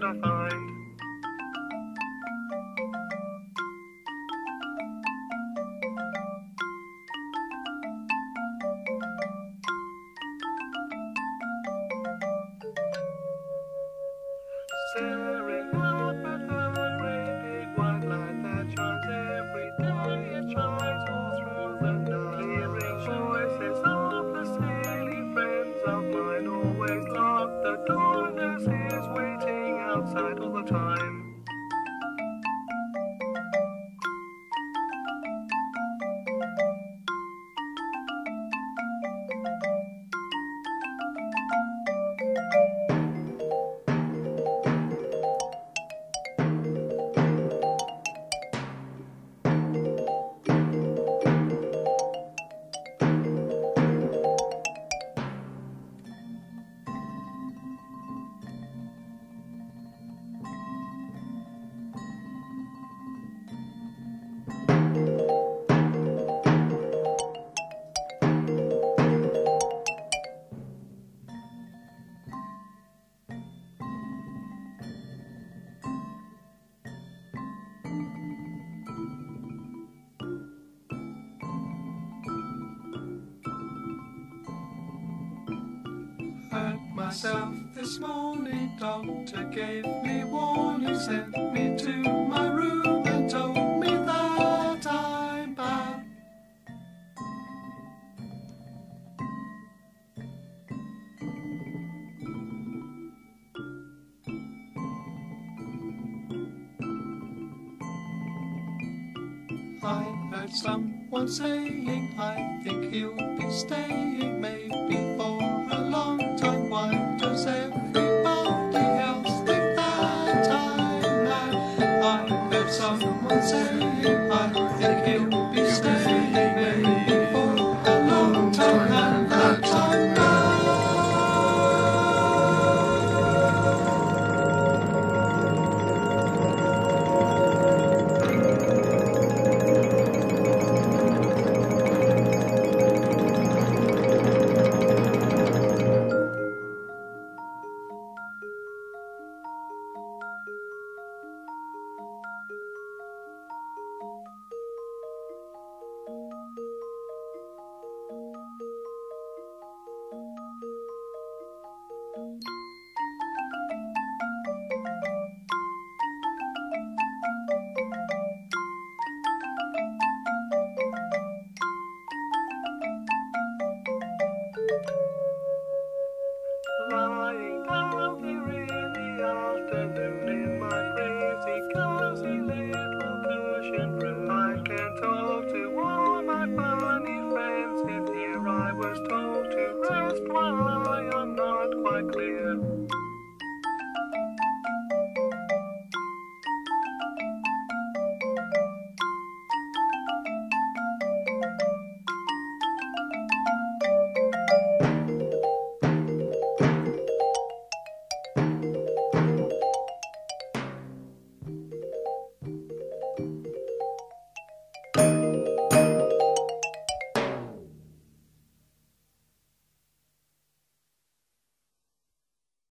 could I find? Staring up at the great big white light that shines every day, it shines all through the night. Hearing voices of the silly friends of mine, always lock the door, this is waiting outside all the time. Hurt myself this morning, doctor gave me warning, sent me to my room and told me that I'm bad. I heard someone saying, I think he'll be staying maybe for a long time. Why does everybody else think that I'm mad? I heard someone saying, I think he'll be staying maybe for a long time, and that I'm mad. Lying down here in the afternoon in my crazy cozy little cushion room, I can talk to all my funny friends, and here I was told to rest while I am not quite clear.